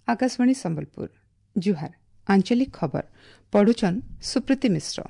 आकाशवाणी संबलपुर जुहार आंचलिक खबर पढ़ुचन सुप्रीति मिश्र।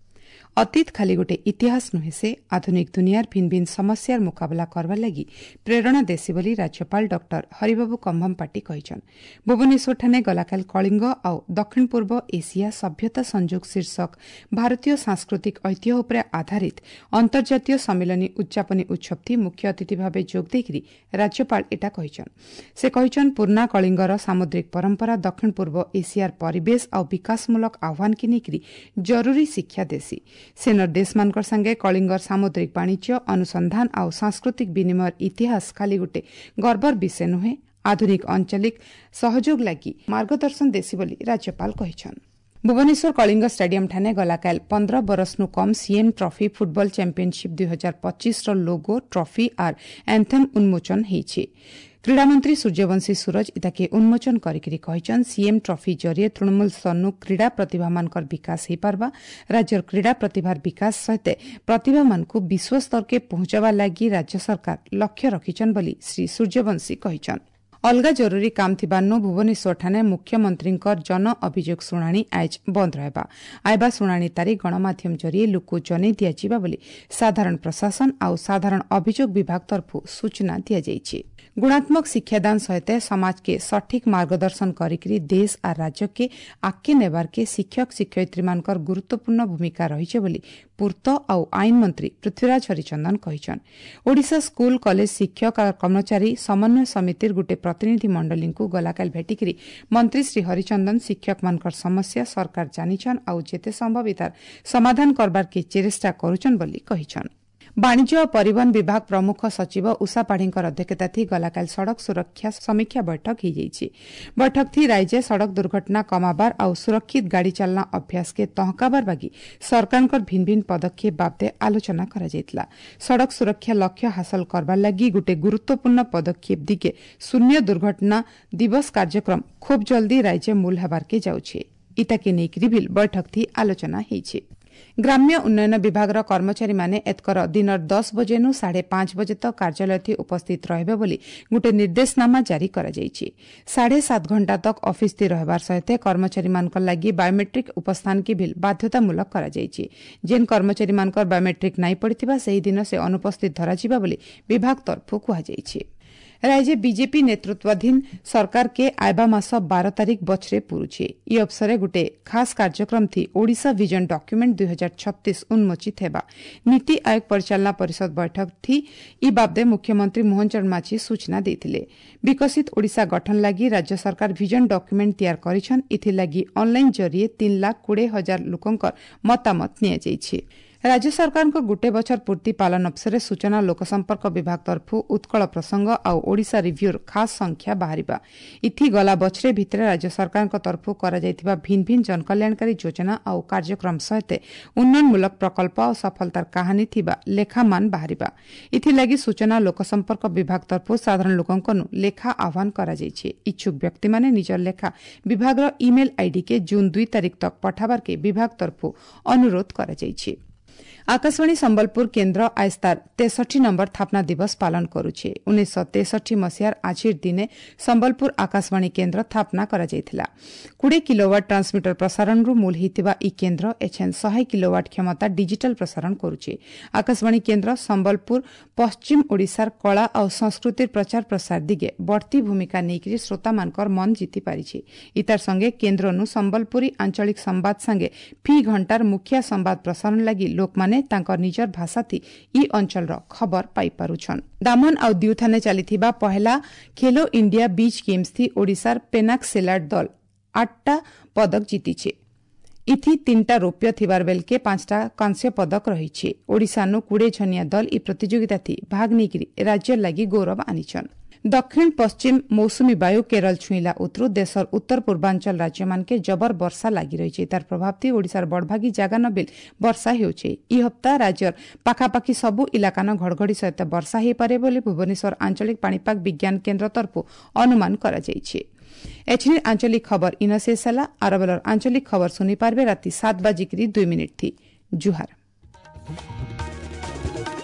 अतीत खाली गोटे इतिहास नुहे से आधुनिक दुनियार भिन्न भिन्न समस्यार मुकाबला करवार लगी प्रेरणा देसी बोली राज्यपाल डॉक्टर हरिबाबू कंभमपाटी कहिछन। भुवनेश्वर ठाने गलाकाल कलिंग आउ दक्षिण पूर्व एशिया सभ्यता संयोग शीर्षक भारतीय सांस्कृतिक ऐतिह्य उपरे आधारित अंतर्जातीय सम्मेलनी उद्यापनी उत्सव मुख्य अतिथि भाव जोग देकरी राज्यपाल एटा कहिछन। से कहिछन पुराना कलिंगर सामुद्रिक परंपरा दक्षिण पूर्व एशियार परिवेश आउ विकासमूलक आह्वान की नेकरी जरूरी शिक्षा देसी। सेनर देश मानकर संगे कलिंगर सामुद्रिक वाणिज्य अनुसंधान आउ सांस्कृतिक विनिमय इतिहास खाली गोटे गर्वर विषय नुहे आधुनिक आंचलिक सहयोग लगी मार्गदर्शन देसी बोली राज्यपाल कहिछन। भुवनेश्वर कलिंग स्टेडियम ठाने गलाकाल 15 बरसनु कम सीएम ट्रॉफी फुटबॉल चैंपियनशिप 2025 रो लोगो ट्रॉफी आर एंथम उन्मोचन हेछि। क्रीड़ा मंत्री सूर्यवंशी सूरज इताके उन्मोचन करिकरी कहिछन सीएम ट्रॉफी जरिए तृणमूल स्तरनु क्रीड़ा प्रतिभा मानकर विकास हो पारबा। राज्यर क्रीड़ा प्रतिभार विकास सहित प्रतिभा मानकु विश्व स्तर के पहुंचावा लागि राज्य सरकार लक्ष्य रखिछन बोली श्री सूर्यवंशी कहिछन। अलगा जरूरी काम थिबान्नु भुवनेश्वर ठाने मुख्यमंत्री जन अभियोग शुणाणी आज बंद रहबा। आयबा शुणाणी तारीख गणमाध्यम जरिए लोक जनै दियाजिबा बोली साधारण प्रशासन आउ साधारण अभियोग विभाग तरफु सूचना दिया जाइछि। गुणात्मक शिक्षादान सहित समाज के सठिक मार्गदर्शन करिकरी देश और राज्य के आगे नेबार के शिक्षक शिक्षयित्री मानकर गुरुत्वपूर्ण भूमिका रही बोली पूर्त आउ आईन मंत्री पृथ्वीराज हरिचंदन कहिछन। ओडिशा स्कूल कॉलेज शिक्षक और कर्मचारी समन्वय समितिर गुटे प्रतिनिधि मंडली को गलाकाल भेटिकरी मंत्री श्री हरिचंदन शिक्षक मानकर समस्या सरकार जानिछन आउ जेते संभव तार समाधान करबार के चेष्टा करुछन बोली कहिछन। वाणिज्य और परिवहन विभाग प्रमुख सचिव उषा पाढ़ीकर अध्यक्षता थी गलाकाल सड़क सुरक्षा समीक्षा बैठक हो जाइछि। बैठक थी राज्य सड़क दुर्घटना कमाबार और सुरक्षित गाड़ी चलना अभ्यास के तहकाबार बागी सरकार भिन्न भिन्न पदक्षेप बाबदे आलोचना करा जायतिला। सड़क सुरक्षा लक्ष्य हासिल करबार लगी गोटे गुरुत्वपूर्ण पदक्षेप दिगे शून्य दुर्घटना दिवस कार्यक्रम खूब जल्दी राज्य मूल हबार के जाउछे। इताके नेकरी भी बैठक थी आलोचना हेछि। ग्राम्य उन्नयन विभाग कर्मचारी माने एतकर दिन 10 बजेनु 5:30 बजे तक कार्यालय थी उपस्थित रहबे बोली गुटे निर्देशनामा जारी करा जाइछि। 7.5 घंटा तक ऑफिस थी रहबार सहित कर्मचारी मानकर लागि बायोमेट्रिक उपस्थान की भी बाध्यतामूलक करा जाइछि। जेन कर्मचारी मानकर बायोमेट्रिक नाई पड़िथिबा सेही दिन से अनुपस्थित धरा जिबा बोली विभाग तरफु कुहा जाइछि। राज्य बीजेपी नेतृत्वाधीन सरकार के आयबा मास 12 तारीख बछरे पुरुछे। ई अवसरे गुटे खास कार्यक्रम थी ओडिशा विजन डॉक्यूमेंट 2036 उन्मोचित हेबा। नीति आयोग परिचालना परिषद बैठक थी ई बाबदे मुख्यमंत्री मोहन चरण माझी सूचना देथिले। विकसित ओडिशा गठन लागि राज्य सरकार विजन डॉक्यूमेंट तैयार करिछन। इथि लागि ऑनलाइन जरिए 3,20,000 लोकंकर मतामत निया जाइछि। राज्य सरकार को गुटे बछर पूर्ति पालन अवसर सूचना लोकसंपर्क विभाग तरफु उत्कल प्रसंग आउ ओडिशा रिव्यूर खास संख्या बाहरिबा। इथि गला बछरे भितरे राज्य सरकार तरफु करा जायतिबा भिन्न भिन्न जनकल्याणकारी योजना आउ कार्यक्रम सहित उन्नयनमूलक प्रकल्प और सफलतार कहानी थिबा लेखामान बाहरिबा। इथि लागि सूचना लोकसंपर्क विभाग तरफु साधारण लोकंकनु लेखा आह्वान करा जायछि। इच्छुक व्यक्ति माने निजर लेखा विभागर ईमेल आईडी के जून 2 तारीख तक पठाबार के विभाग तरफु अनुरोध करा जायछि। आकाशवाणी संबलपुर केन्द्र आज तार 63 नंबर स्थापना दिवस पालन करुछे। 1963 मसीहार आजिर दिने संबलपुर आकाशवाणी केन्द्र स्थापना करा जायथिला। 20 किलोवाट ट्रांसमिटर प्रसारण रु मूल हितिबा ई केन्द्र एछन 100 किलोवाट क्षमता डिजिटल प्रसारण करुछे। आकाशवाणी केन्द्र संबलपुर पश्चिम ओडिशार कला और संस्कृतिर प्रचार प्रसार दिगे बढ़ती भूमिका नेकरी श्रोता मानकर मन जीति पारिछे। इतार संगे केन्द्रनु संबलपुरी आंचलिक संवाद संगे फी घंटार मुख्य संवाद प्रसारण लागि लोकमाने तांकर निजर भाषा थी ई अंचल खबर पाई पारुछन। दामन और दिउ थाने चलीथिबा पहला खेलो इंडिया बीच गेम्स थी ओडिशार पेनाक सेलाट दल 8टा पदक जीतिछे। इथि 3टा रौप्य थिबार बेल के 5टा कांस्य पदक रहिछे। ओडिशानु 20 जनिया दल ई प्रतियोगिता थी भाग नेकरी राज्य लागि गौरव आनिछन। दक्षिण पश्चिम मौसुमी वायु केरल छुईला उतरु देशर उत्तर पूर्वांचल राज्य मान के जबर वर्षा लगी रही। तार प्रभाव थी ओडिशार बड़भागी जागा नबिल वर्षा हेउछे। ई हप्ता राज्यर पाखापाखी सबु इलाकान घड़घड़ी सहित वर्षा हो पारे बोली भुवनेश्वर आंचलिक पाणीपाग विज्ञान केन्द्र तरफु अनुमान करा जाइछे। एचनी आंचलिक खबर इन शेष होला। आरबलर आंचलिक खबर सुनी पारबे राति 7:02 थी। जुहार।